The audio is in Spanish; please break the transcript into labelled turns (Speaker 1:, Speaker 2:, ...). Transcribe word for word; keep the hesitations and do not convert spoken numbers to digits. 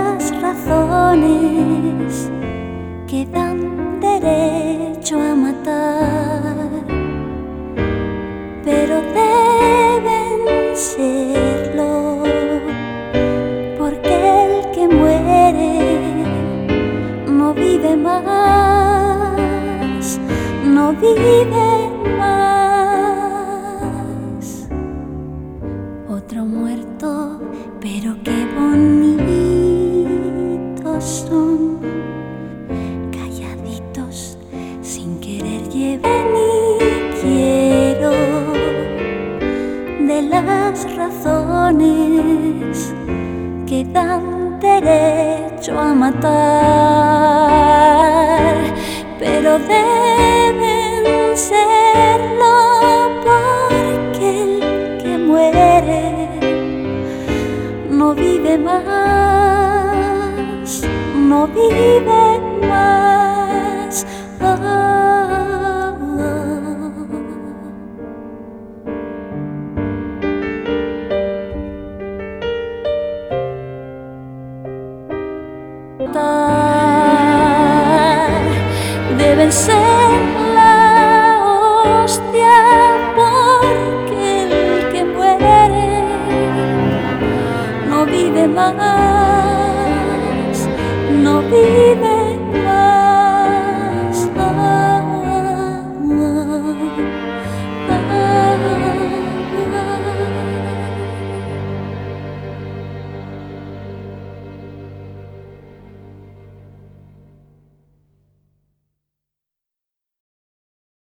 Speaker 1: las razones que dan derecho a matar, pero deben serlo, porque el que muere no vive más, no vive más. Otro muerto, pero qué bonitos son, calladitos, sin querer llevar ni quiero de las razones que dan derecho a matar, pero deben serlo, porque el que muere no vive más, no vive más. Oh, oh. Deben ser